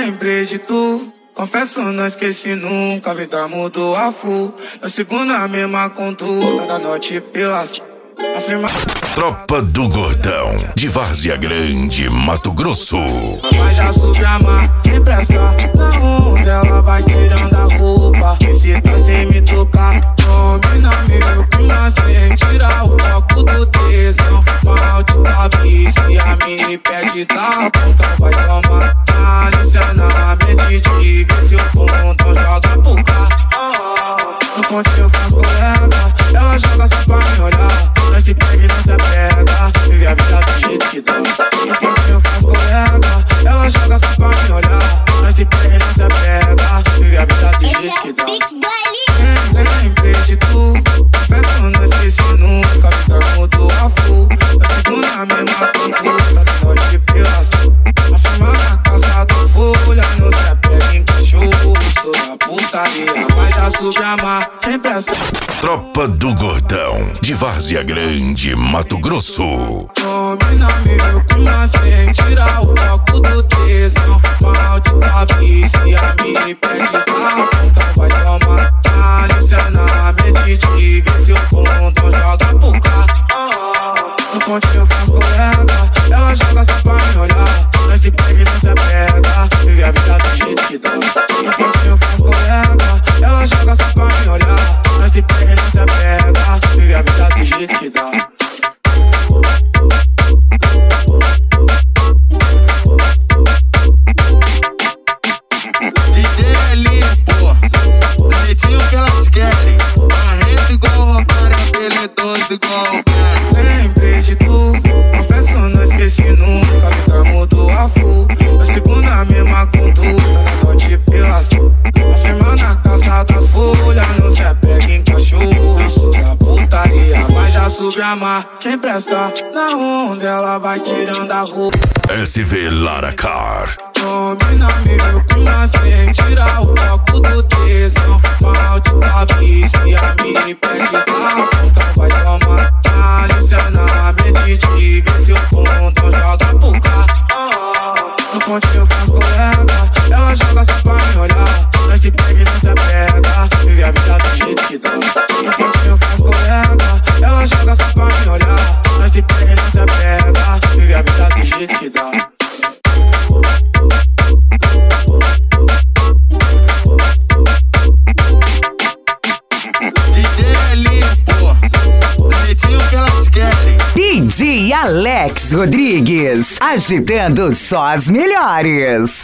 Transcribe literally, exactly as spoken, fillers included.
lembrei de tu. Confesso, não esqueci nunca, a vida mudou a full. Eu sigo na mesma conduta da noite pela afirma. Tropa do Gordão, de Várzea Grande, Mato Grosso. Mas já soube amar, sem pressa. Na onda ela vai tirando a roupa. Esse tá sem me tocar. Domina meu clima sem tirar o foco do tesão. Maldita vícia me pede da ponta, vai tomar. Malícia na mente, vê se o pontão joga pro cá. No pontinho com as colegas, ela joga só pra me olhar. Nós se pega e não se apega, vive a vida do jeito que dá. No pontinho com as colegas, ela joga só pra me olhar. Nós se pega e não se apega, vive a vida do jeito que dá. Lembrei de tu, confesso, não esqueci nunca, a vida mudou a full. Eu sigo na mesma conduta, da noite pela sul. Afirma na calça da folha, não se apega em cachorro. Sou da putaria, mas já soube amar, sem pressa. Tropa do Gordão, de Várzea Grande, Mato Grosso. Domina meu clima sem tirar o foco do tesão. Maldita vícia me pede da ponta, vai tomar. Malícia na mente, vê se o pontão joga pro cá. No pontinho com as colegas, ela joga só pra me olhar. Nós se pega e não se apega, vive a vida do jeito que dá. No pontinho com as colegas, ela joga só pra me olhar. Nós se pega e não se apega, vive a vida do jeito que dá. D J é limpo, do jeitinho que elas querem. Barreto igual Romário, habilidoso igual o Messi. Lembrei de tu, confesso, não esqueci nunca, a vida mudou a full. Eu sigo na mesma conduta, da noite pela sul. Afirma na calça das folhas, não se apega em cachorro. Eu sou da putaria, mas já soube amar, sem pressa. Na onda ela vai tirando a roupa. S V Lara Car. Domina meu clima sem tirar o foco do tesão. Maldita vícia me pede da ponta, vai tomar. Malícia na mente, vê se o pontão joga pro cá. No pontinho com as colegas, ela joga só pra me olhar. Nós se pega e não se apega, vive a vida do jeito que dá. No pontinho com as colegas, ela joga só pra me olhar. Nós se pega e não se apega, vive a vida do jeito que dá. D J é limpo, do jeitinho que elas querem. D J Alex Rodrigues, agitando só as melhores.